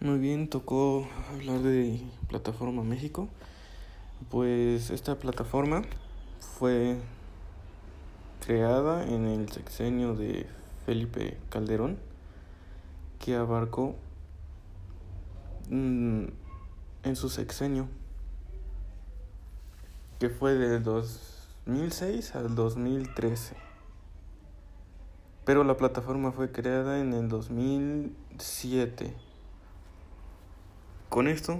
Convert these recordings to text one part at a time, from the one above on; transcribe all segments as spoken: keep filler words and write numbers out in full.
Muy bien, tocó hablar de Plataforma México. Pues esta plataforma fue creada en el sexenio de Felipe Calderón, que abarcó mm, en su sexenio, que fue de dos mil seis al dos mil trece. Pero la plataforma fue creada en el dos mil siete. Con esto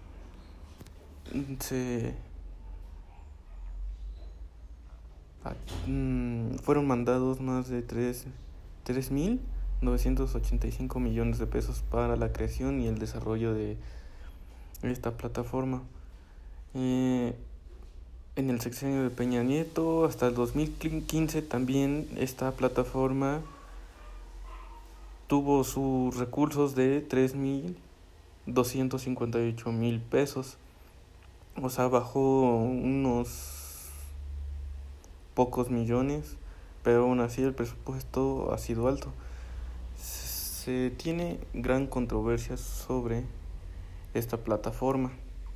se mm, fueron mandados más de tres mil novecientos ochenta y cinco millones de pesos para la creación y el desarrollo de esta plataforma. Eh, en el sexenio de Peña Nieto hasta el dos mil quince también esta plataforma tuvo sus recursos de tres mil doscientos cincuenta y ocho mil pesos. O sea, bajó unos pocos millones, pero aún así el presupuesto ha sido alto. Se tiene gran controversia sobre esta plataforma.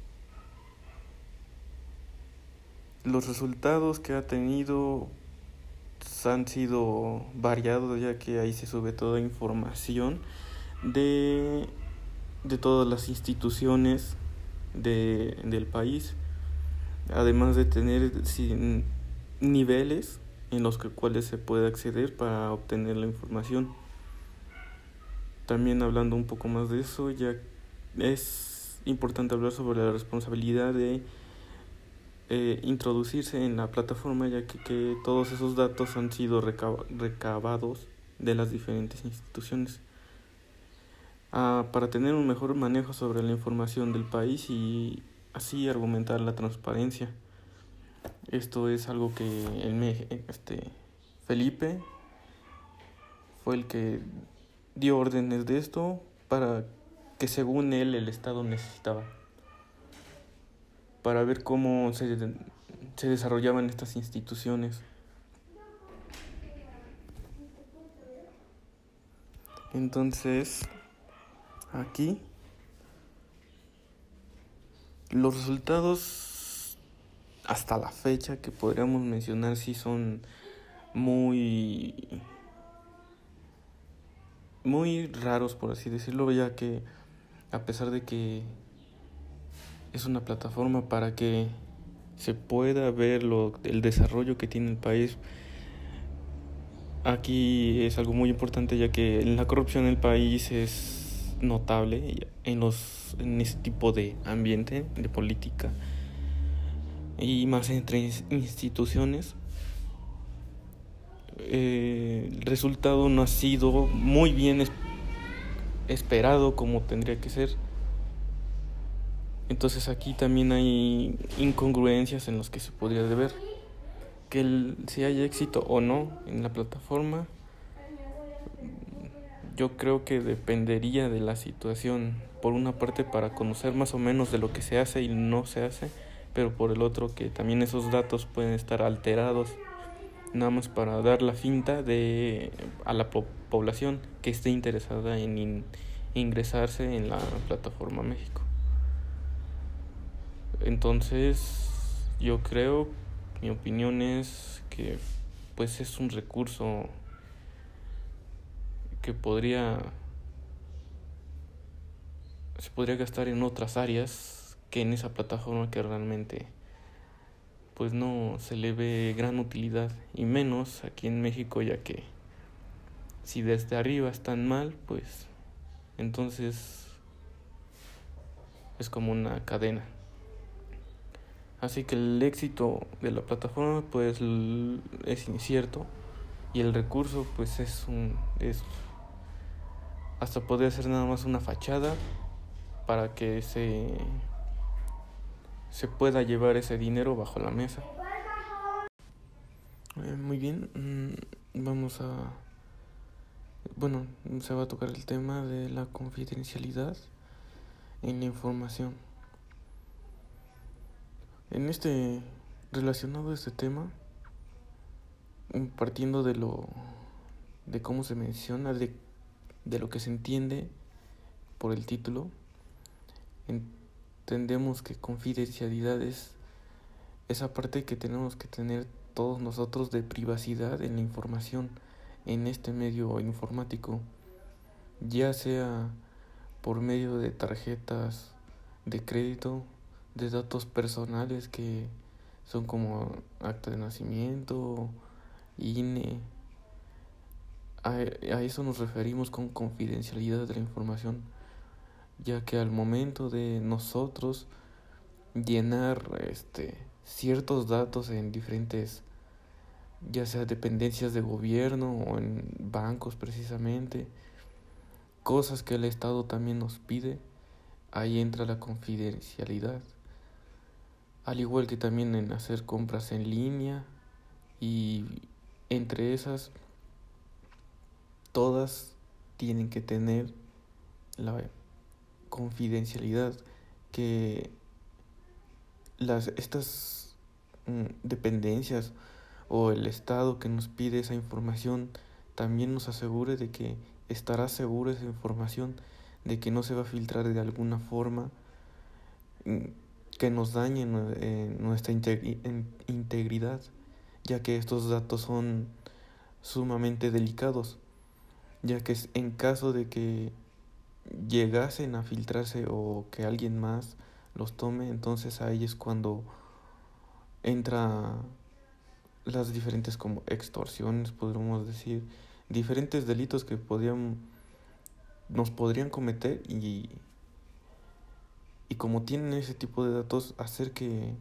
Los resultados que ha tenido han sido variados, ya que ahí se sube toda información de, de todas las instituciones de, del país, además de tener sin, niveles en los que, cuales se puede acceder para obtener la información. También hablando un poco más de eso, ya es importante hablar sobre la responsabilidad de eh, introducirse en la plataforma, ya que, que todos esos datos han sido recab- recabados de las diferentes instituciones ah, para tener un mejor manejo sobre la información del país y así argumentar la transparencia. Esto es algo que el me, este, Felipe fue el que dio órdenes de esto para que según él el Estado necesitaba, para ver cómo se, se desarrollaban estas instituciones. Entonces, aquí los resultados hasta la fecha que podríamos mencionar sí son muy muy raros, por así decirlo, ya que a pesar de que es una plataforma para que se pueda ver lo, el desarrollo que tiene el país, aquí es algo muy importante, ya que la corrupción en el país es notable en los en este tipo de ambiente de política y más entre instituciones. Eh, el resultado no ha sido muy bien es, esperado como tendría que ser. Entonces aquí también hay incongruencias en las que se podría ver que el, si hay éxito o no en la plataforma. Yo creo que dependería de la situación, por una parte para conocer más o menos de lo que se hace y no se hace, pero por el otro que también esos datos pueden estar alterados, nada más para dar la finta de a la po- población que esté interesada en in, ingresarse en la plataforma México. Entonces, yo creo, mi opinión es que pues es un recurso que podría se podría gastar en otras áreas que en esa plataforma, que realmente pues no se le ve gran utilidad, y menos aquí en México, ya que si desde arriba están mal, pues entonces es como una cadena. Así que el éxito de la plataforma pues es incierto, y el recurso pues es un es hasta podría ser nada más una fachada para que se se pueda llevar ese dinero bajo la mesa. Eh, muy bien, mm, vamos a bueno, se va a tocar el tema de la confidencialidad en la información. En este relacionado a este tema, partiendo de lo de cómo se menciona, de, de lo que se entiende por el título, entendemos que confidencialidad es esa parte que tenemos que tener todos nosotros de privacidad en la información en este medio informático, ya sea por medio de tarjetas de crédito, de datos personales que son como acta de nacimiento, I N E. A, a eso nos referimos con confidencialidad de la información, ya que al momento de nosotros llenar este ciertos datos en diferentes, ya sea dependencias de gobierno o en bancos precisamente, cosas que el Estado también nos pide, ahí entra la confidencialidad. Al igual que también en hacer compras en línea, y entre esas todas tienen que tener la confidencialidad que las estas mm, dependencias o el Estado que nos pide esa información también nos asegure de que estará segura esa información, de que no se va a filtrar de alguna forma que nos dañe eh, nuestra integridad, ya que estos datos son sumamente delicados, ya que en caso de que llegasen a filtrarse o que alguien más los tome, entonces ahí es cuando entra las diferentes como extorsiones, podríamos decir, diferentes delitos que podrían, nos podrían cometer y, y como tienen ese tipo de datos, hacer que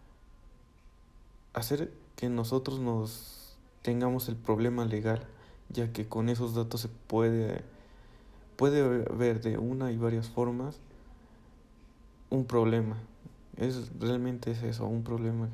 hacer que nosotros nos tengamos el problema legal, ya que con esos datos se puede puede ver de una y varias formas un problema. Es realmente es eso, un problema.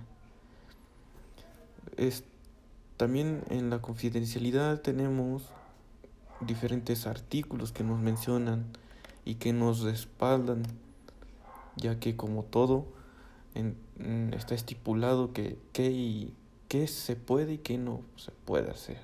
Es también en la confidencialidad tenemos diferentes artículos que nos mencionan y que nos respaldan, ya que como todo en, en, está estipulado que qué y qué se puede y qué no se puede hacer.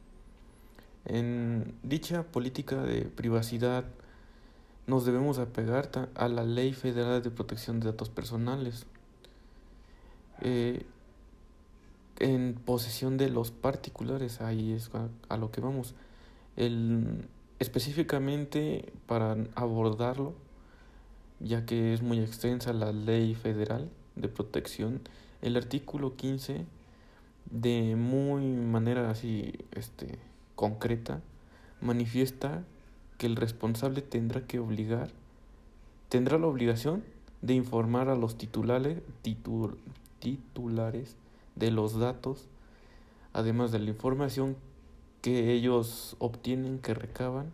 En dicha política de privacidad nos debemos apegar a la Ley Federal de Protección de Datos Personales, eh, en posesión de los particulares. Ahí es a, a lo que vamos. El, específicamente para abordarlo, ya que es muy extensa la Ley Federal de Protección, el artículo quince, de muy manera así este, concreta, manifiesta que el responsable tendrá que obligar, tendrá la obligación de informar a los titulares, titul, titulares de los datos, además de la información que ellos obtienen, que recaban,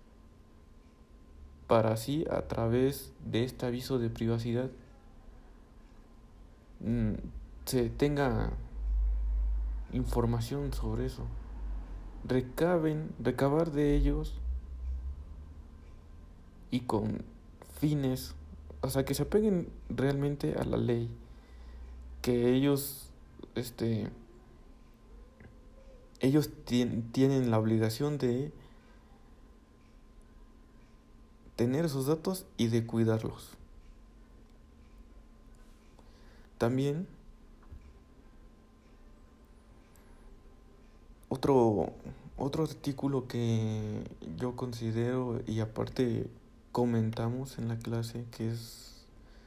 para así, a través de este aviso de privacidad, se tenga información sobre eso, recaben, recabar de ellos y con fines, o sea, que se apeguen realmente a la ley, que ellos, este, ellos tien, tienen la obligación de tener esos datos y de cuidarlos. También otro otro artículo que yo considero y aparte comentamos en la clase que es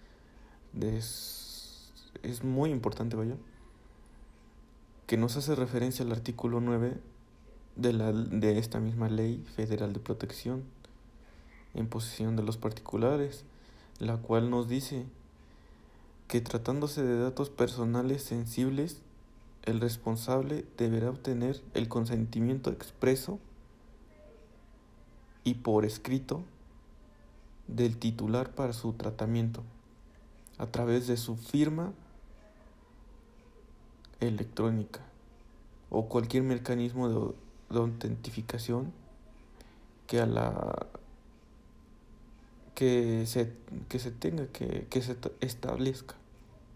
es, es muy importante, vaya, que nos hace referencia al artículo nueve de la de esta misma Ley Federal de Protección en posesión de los particulares, la cual nos dice que tratándose de datos personales sensibles, el responsable deberá obtener el consentimiento expreso y por escrito del titular para su tratamiento a través de su firma electrónica o cualquier mecanismo de, de autentificación que a la que se que se tenga que, que se establezca.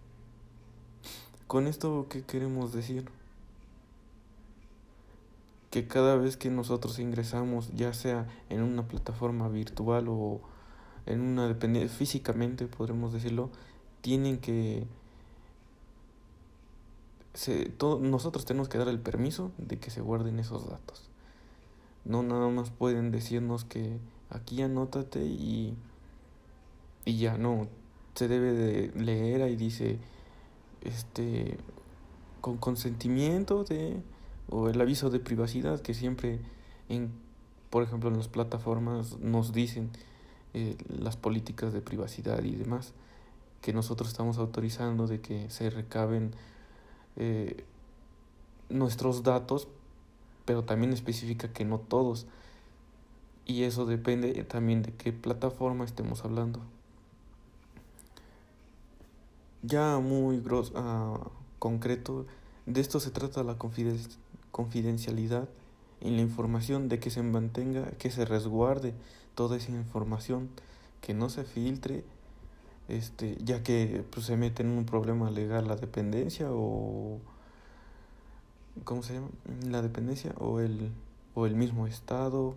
Con esto, ¿qué queremos decir? que cada vez que nosotros ingresamos, ya sea en una plataforma virtual o en una dependencia, físicamente podremos decirlo, tienen que, se, todo, nosotros tenemos que dar el permiso de que se guarden esos datos. No nada más pueden decirnos que aquí anótate y, y ya, no, se debe de leer, ahí dice, este, con consentimiento de, o el aviso de privacidad que siempre, en, por ejemplo, en las plataformas nos dicen eh, las políticas de privacidad y demás, que nosotros estamos autorizando de que se recaben eh, nuestros datos, pero también especifica que no todos, y eso depende también de qué plataforma estemos hablando. Ya muy gros, uh, concreto, de esto se trata la confiden- confidencialidad en la información, de que se mantenga, que se resguarde toda esa información, que no se filtre, este, ya que pues, se mete en un problema legal la dependencia o ¿cómo se llama? La dependencia o el o el mismo estado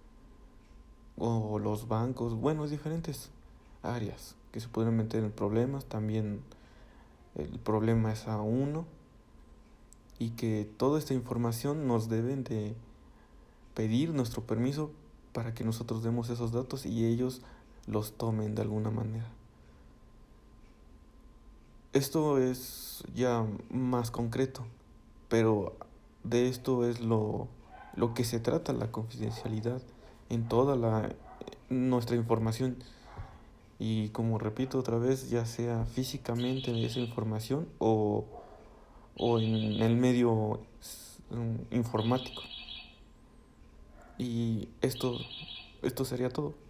o los bancos, bueno, diferentes áreas que se pueden meter en problemas, también el problema es a uno y que toda esta información nos deben de pedir nuestro permiso para que nosotros demos esos datos y ellos los tomen de alguna manera. Esto es ya más concreto, pero de esto es lo, lo que se trata la confidencialidad en toda la, nuestra información. Y como repito otra vez, ya sea físicamente esa información o, o en el medio informático. Y esto, esto sería todo.